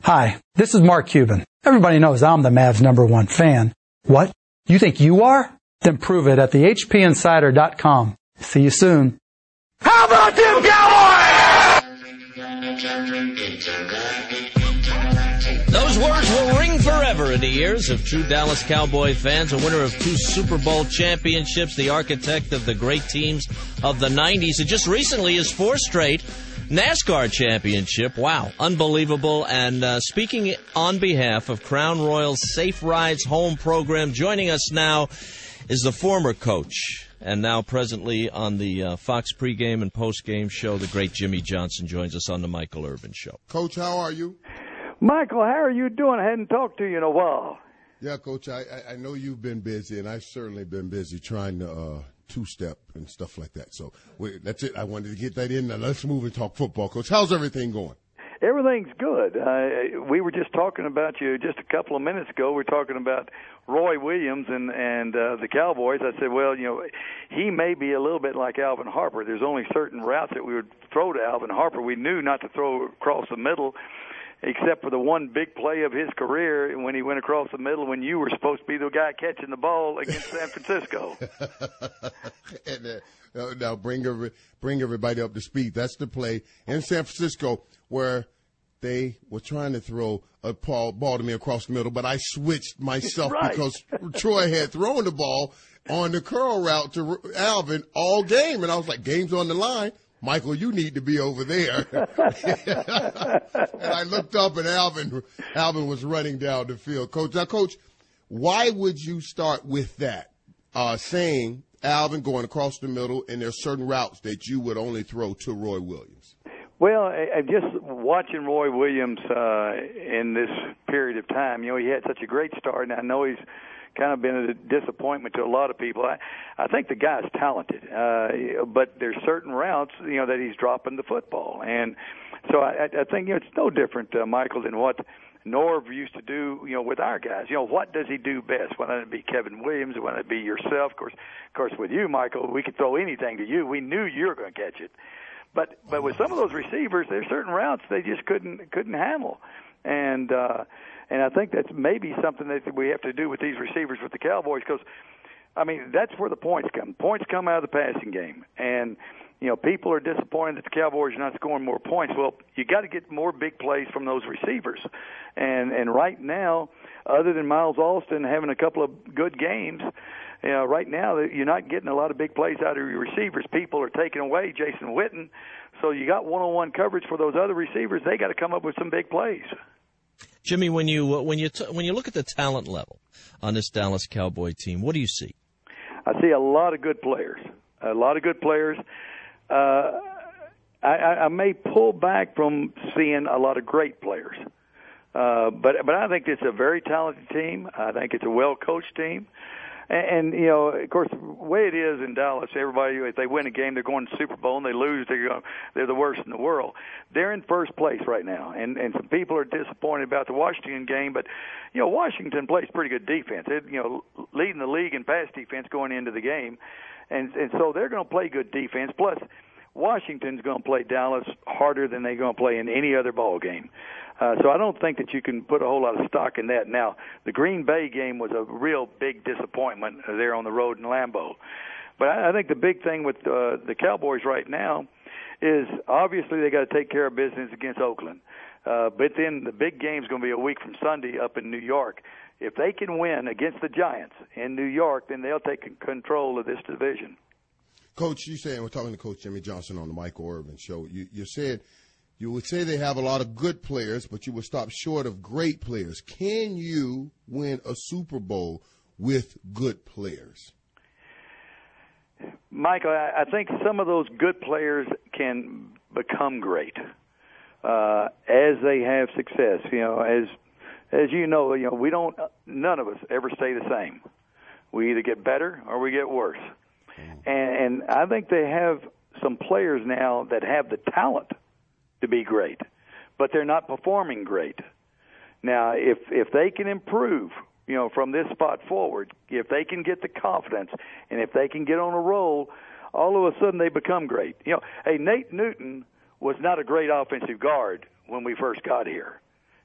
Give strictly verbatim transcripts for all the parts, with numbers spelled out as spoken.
Hi, this is Mark Cuban. Everybody knows I'm the Mavs number one fan. What? You think you are? Then prove it at the H P Insider dot com. See you soon. How about them Cowboys? Those words will ring forever in the ears of true Dallas Cowboy fans. A winner of two Super Bowl championships, the architect of the great teams of the nineties, and just recently his fourth straight NASCAR championship. Wow, unbelievable. And uh, speaking on behalf of Crown Royal's Safe Rides Home program, joining us now is the former coach and now presently on the uh, Fox pregame and postgame show, the great Jimmy Johnson joins us on the Michael Irvin Show. Coach, how are you? Michael, how are you doing? I hadn't talked to you in a while. Yeah, Coach, I, I know you've been busy, and I've certainly been busy trying to uh, two-step and stuff like that. So we, that's it. I wanted to get that in. Now let's move and talk football. Coach, how's everything going? Everything's good. Uh, we were just talking about you just a couple of minutes ago. We were talking about Roy Williams and, and uh, the Cowboys. I said, well, you know, he may be a little bit like Alvin Harper. There's only certain routes that we would throw to Alvin Harper. We knew not to throw across the middle, except for the one big play of his career when he went across the middle when you were supposed to be the guy catching the ball against San Francisco. and, uh, now bring every, bring everybody up to speed. That's the play in San Francisco where they were trying to throw a ball, ball to me across the middle, but I switched myself right. because Troy had thrown the ball on the curl route to Alvin all game, and I was like, game's on the line. Michael, you need to be over there. And I looked up, and Alvin Alvin was running down the field. Coach, now, Coach, why would you start with that, uh, saying Alvin going across the middle, and there's certain routes that you would only throw to Roy Williams? Well, I, I just watching Roy Williams uh, in this period of time, you know, he had such a great start, and I know he's kind of been a disappointment to a lot of people. I, I think the guy's talented, uh, but there's certain routes, you know, that he's dropping the football. And so I, I think, you know, it's no different, uh, Michael, than what Norv used to do, you know, with our guys. You know, what does he do best? Whether it be Kevin Williams, whether it be yourself. Of course, of course, with you, Michael, we could throw anything to you. We knew you were going to catch it. But but with some of those receivers, there's certain routes they just couldn't couldn't handle. And uh, and I think that's maybe something that we have to do with these receivers with the Cowboys, because, I mean, that's where the points come. Points come out of the passing game. And, you know, people are disappointed that the Cowboys are not scoring more points. Well, you got to get more big plays from those receivers. And and right now, other than Miles Alston having a couple of good games, you know, right now you're not getting a lot of big plays out of your receivers. People are taking away Jason Witten. So you got one-on-one coverage for those other receivers. They got to come up with some big plays. Jimmy, when you when you t- when you look at the talent level on this Dallas Cowboy team, what do you see? I see a lot of good players. A lot of good players. Uh, I, I may pull back from seeing a lot of great players, uh, but but I think it's a very talented team. I think it's a well-coached team. And, and, you know, of course, the way it is in Dallas, everybody, if they win a game, they're going to the Super Bowl, and they lose, they're, going, they're the worst in the world. They're in first place right now, and, and some people are disappointed about the Washington game, but, you know, Washington plays pretty good defense. It, you know, leading the league in pass defense going into the game, and, and so they're going to play good defense. Plus, Washington's going to play Dallas harder than they're going to play in any other ball game. Uh, so I don't think that you can put a whole lot of stock in that. Now, the Green Bay game was a real big disappointment there on the road in Lambeau. But I, I think the big thing with uh, the Cowboys right now is obviously they got to take care of business against Oakland. Uh, but then the big game's going to be a week from Sunday up in New York. If they can win against the Giants in New York, then they'll take control of this division. Coach, you said, we're talking to Coach Jimmy Johnson on the Michael Irvin Show, you, you said you would say they have a lot of good players, but you would stop short of great players. Can you win a Super Bowl with good players? Michael, I, I think some of those good players can become great uh, as they have success. You know, as as you know, you know, we don't. None of us ever stay the same. We either get better or we get worse. And, and I think they have some players now that have the talent to be great, but they're not performing great. Now, if if they can improve, you know, from this spot forward, if they can get the confidence, and if they can get on a roll, all of a sudden they become great. You know, hey, Nate Newton was not a great offensive guard when we first got here.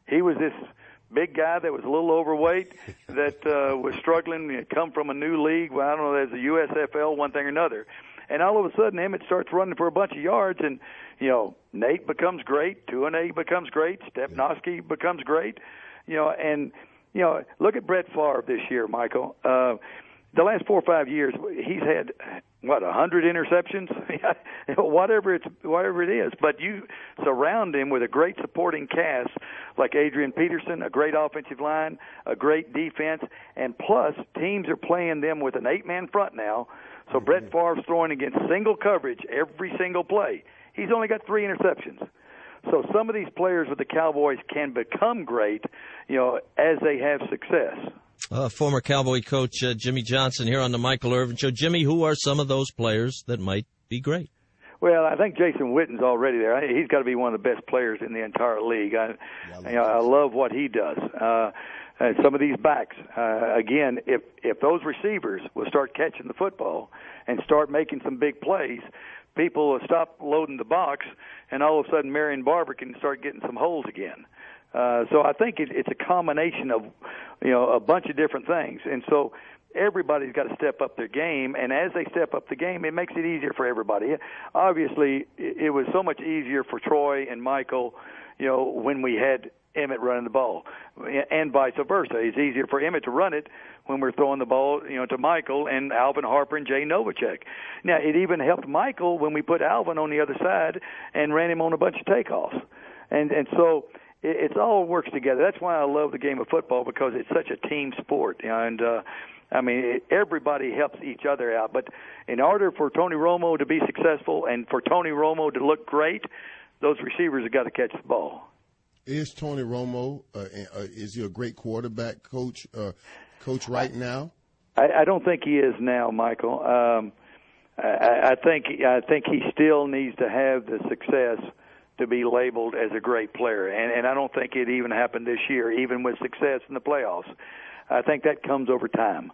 he was this big guy that was a little overweight that uh, was struggling to come from a new league. Well, I don't know, there's a U S F L, one thing or another. And all of a sudden, Emmett starts running for a bunch of yards, and, you know, Nate becomes great, Tuanay becomes great, Stepnoski becomes great, you know, and, you know, look at Brett Favre this year, Michael. Uh, the last four or five years, he's had, what, a hundred interceptions? whatever it's, whatever it is. But you surround him with a great supporting cast like Adrian Peterson, a great offensive line, a great defense, and plus teams are playing them with an eight-man front now. So mm-hmm. Brett Favre's throwing against single coverage every single play. He's only got three interceptions. So some of these players with the Cowboys can become great, you know, as they have success. Uh, former Cowboy coach uh, Jimmy Johnson here on the Michael Irvin Show. Jimmy, who are some of those players that might be great? Well, I think Jason Witten's already there. He's got to be one of the best players in the entire league. I, you know, I love what he does. Uh, and some of these backs, uh, again, if if those receivers will start catching the football and start making some big plays, people will stop loading the box, and all of a sudden Marion Barber can start getting some holes again. Uh, so I think it, it's a combination of, you know, a bunch of different things. And so everybody's got to step up their game, and as they step up the game, it makes it easier for everybody. Obviously, it, it was so much easier for Troy and Michael, you know, when we had Emmett running the ball, and vice versa. It's easier for Emmett to run it when we're throwing the ball, you know, to Michael and Alvin Harper and Jay Novacek. Now, it even helped Michael when we put Alvin on the other side and ran him on a bunch of takeoffs. And and so it it's all works together. That's why I love the game of football, because it's such a team sport. You know, and uh, I mean, it, everybody helps each other out. But in order for Tony Romo to be successful and for Tony Romo to look great, those receivers have got to catch the ball. Is Tony Romo, uh, uh, is he a great quarterback coach, uh, coach right now? I, I don't think he is now, Michael. Um, I, I think I think he still needs to have the success to be labeled as a great player, and, and I don't think it even happened this year, even with success in the playoffs. I think that comes over time,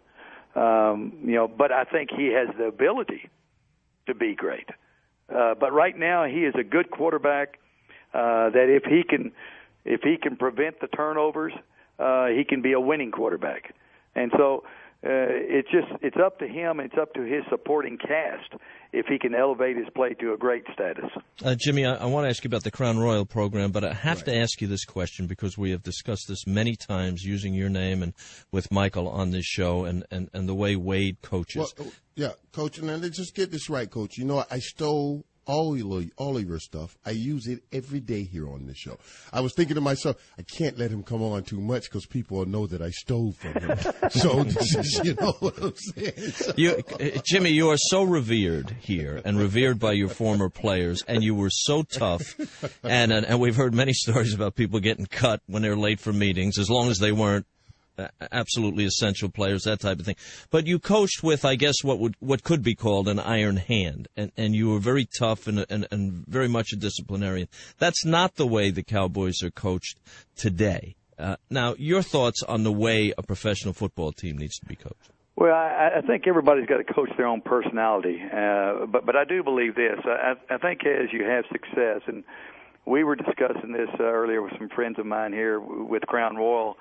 um, you know. But I think he has the ability to be great. Uh, but right now, he is a good quarterback. Uh, that if he can, if he can prevent the turnovers, uh, he can be a winning quarterback. And so uh, it's just it's up to him. It's up to his supporting cast if he can elevate his play to a great status. Uh, Jimmy, I, I want to ask you about the Crown Royal program, but I have right. to ask you this question because we have discussed this many times using your name and with Michael on this show, and, and, and the way Wade coaches. Well, yeah, Coach, and let's just get this right, Coach. You know, I stole all of, all of your stuff. I use it every day here on this show. I was thinking to myself, I can't let him come on too much because people will know that I stole from him. So, you know what I'm saying? So. You, Jimmy, you are so revered here and revered by your former players, and you were so tough. And, and, and we've heard many stories about people getting cut when they're late for meetings, as long as they weren't absolutely essential players, that type of thing. But you coached with, I guess, what would what could be called an iron hand, and, and you were very tough and, and and very much a disciplinarian. That's not the way the Cowboys are coached today. Uh, now, your thoughts on the way a professional football team needs to be coached? Well, I, I think everybody's got to coach their own personality, uh, but but I do believe this. I, I think as you have success, and we were discussing this uh, earlier with some friends of mine here with Crown Royal.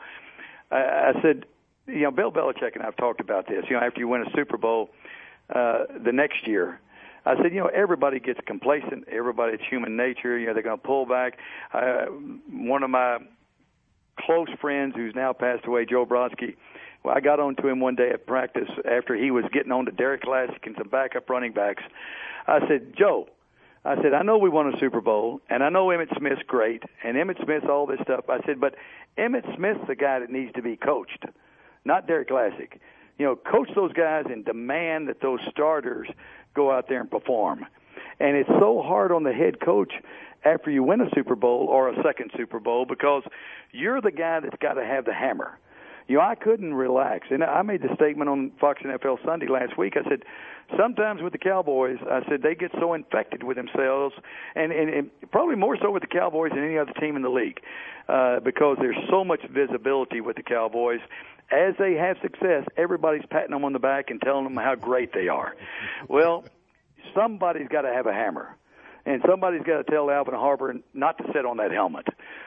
I said, you know, Bill Belichick and I have talked about this. You know, after you win a Super Bowl uh, the next year, I said, you know, everybody gets complacent. Everybody, it's human nature. You know, they're going to pull back. Uh, one of my close friends who's now passed away, Joe Brodsky, well, I got on to him one day at practice after he was getting on to Derek Classic and some backup running backs. I said, Joe, I said, I know we won a Super Bowl, and I know Emmitt Smith's great, and Emmitt Smith's all this stuff. I said, but Emmitt Smith's the guy that needs to be coached, not Derek Classic. You know, coach those guys and demand that those starters go out there and perform. And it's so hard on the head coach after you win a Super Bowl or a second Super Bowl because you're the guy that's got to have the hammer. You know, I couldn't relax. And I made the statement on Fox N F L Sunday last week. I said, sometimes with the Cowboys, I said, they get so infected with themselves, and, and, and probably more so with the Cowboys than any other team in the league, uh, because there's so much visibility with the Cowboys. As they have success, everybody's patting them on the back and telling them how great they are. Well, somebody's got to have a hammer. And somebody's got to tell Alvin Harper not to sit on that helmet.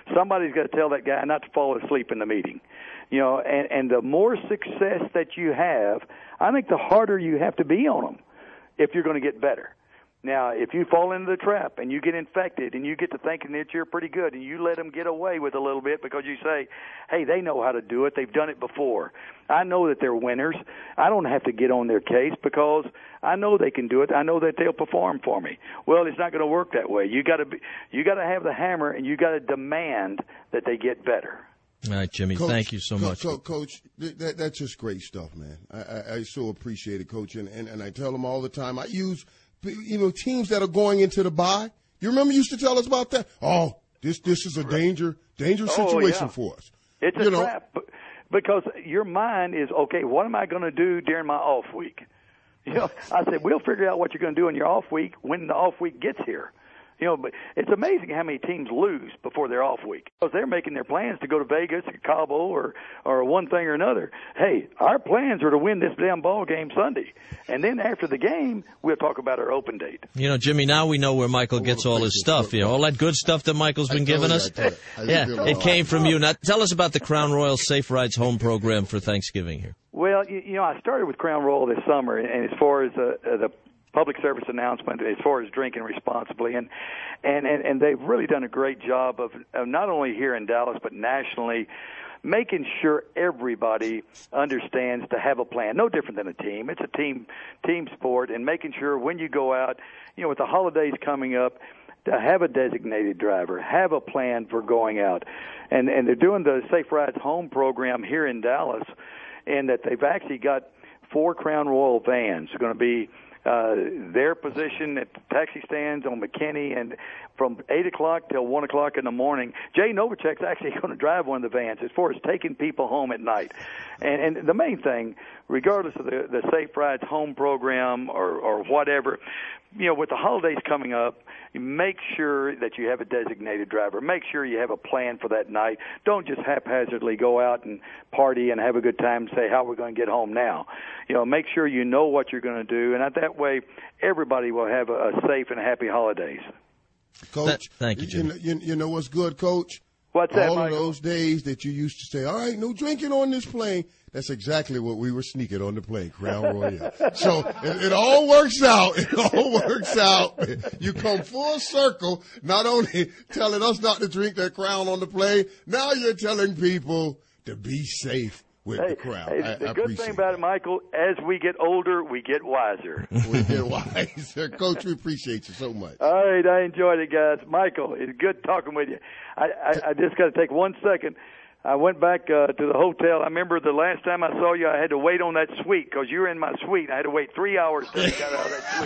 somebody's got to tell that guy not to fall asleep in the meeting. You know, and, and the more success that you have, I think the harder you have to be on them if you're going to get better. Now, if you fall into the trap and you get infected and you get to thinking that you're pretty good and you let them get away with a little bit because you say, hey, they know how to do it. They've done it before. I know that they're winners. I don't have to get on their case because I know they can do it. I know that they'll perform for me. Well, it's not going to work that way. You got to be, you got to have the hammer and you got to demand that they get better. All right, Jimmy, Coach, thank you so Co- much. Co- Coach, that, that's just great stuff, man. I, I, I so appreciate it, Coach, and, and, and I tell them all the time. I use, you know, teams that are going into the bye. You remember you used to tell us about that? Oh, this this is a danger, dangerous Oh, situation yeah. for us. It's a you know? trap because your mind is, okay, what am I going to do during my off week? You know, I said, we'll figure out what you're going to do in your off week when the off week gets here. You know, but it's amazing how many teams lose before their off week because they're making their plans to go to Vegas, or Cabo, or or one thing or another. Hey, our plans are to win this damn ball game Sunday, and then after the game, we'll talk about our open date. You know, Jimmy, now we know where Michael gets all his stuff. You know, all that good stuff that Michael's been giving us. Yeah, it came from you. Now, tell us about the Crown Royal Safe Rides Home program for Thanksgiving here. Well, you, you know, I started with Crown Royal this summer, and as far as uh, the public service announcement as far as drinking responsibly, and and and, and they've really done a great job of, of not only here in Dallas but nationally making sure everybody understands to have a plan. No different than a team. It's a team team sport, and making sure when you go out, you know, with the holidays coming up, to have a designated driver, have a plan for going out, and and they're doing the Safe Rides Home program here in Dallas, and that they've actually got four Crown Royal vans going to be Uh, their position at the taxi stands on McKinney, and from eight o'clock till one o'clock in the morning. Jay Novacek's actually going to drive one of the vans as far as taking people home at night. And, and the main thing, regardless of the, the Safe Rides Home program or, or whatever, you know, with the holidays coming up, make sure that you have a designated driver. Make sure you have a plan for that night. Don't just haphazardly go out and party and have a good time and say, how are we going to get home now? You know, make sure you know what you're going to do, and that way everybody will have a, a safe and happy holidays. Coach, That, thank you, Jim. You, you, you know what's good, Coach? What's that, All Michael? of those days that you used to say, all right, no drinking on this plane, that's exactly what we were sneaking on the plane, Crown Royal. So it, it all works out. It all works out. You come full circle, not only telling us not to drink that Crown on the plane, now you're telling people to be safe with Hey, the Crown. hey, I, the I good appreciate thing about it, Michael, as we get older, we get wiser. We get wiser. Coach, we appreciate you so much. All right, I enjoyed it, guys. Michael, it's good talking with you. I, I, I just got to take one second. I went back uh, to the hotel. I remember the last time I saw you, I had to wait on that suite because you were in my suite. I had to wait three hours till I got out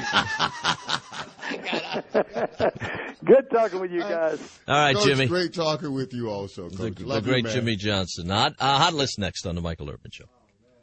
of that suite. Good talking with you guys. All right, Coach, Jimmy. great talking with you also, Coach. The, Love the great you, man. Jimmy Johnson. Hot, uh, hot list next on the Michael Irvin Show.